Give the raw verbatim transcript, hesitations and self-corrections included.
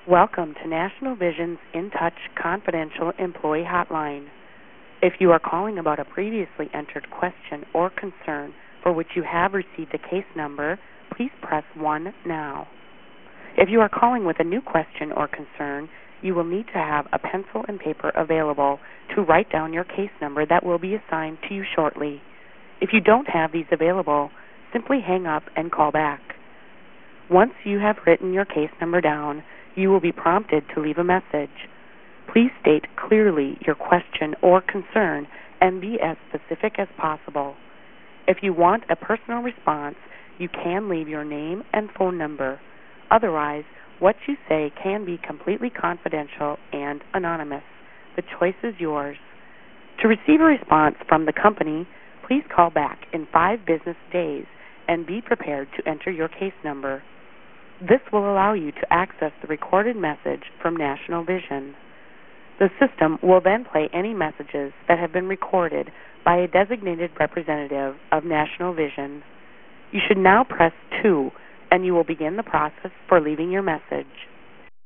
Welcome to National Vision's In Touch Confidential Employee Hotline. If you are calling about a previously entered question or concern for which you have received a case number, please press one now. If you are calling with a new question or concern, you will need to have a pencil and paper available to write down your case number that will be assigned to you shortly. If you don't have these available, simply hang up and call back. Once you have written your case number down, you will be prompted to leave a message. Please state clearly your question or concern and be as specific as possible. If you want a personal response, you can leave your name and phone number. Otherwise, what you say can be completely confidential and anonymous. The choice is yours. To receive a response from the company, please call back in five business days and be prepared to enter your case number. This will allow you to access the recorded message from National Vision. The system will then play any messages that have been recorded by a designated representative of National Vision. You should now press two, and you will begin the process for leaving your message.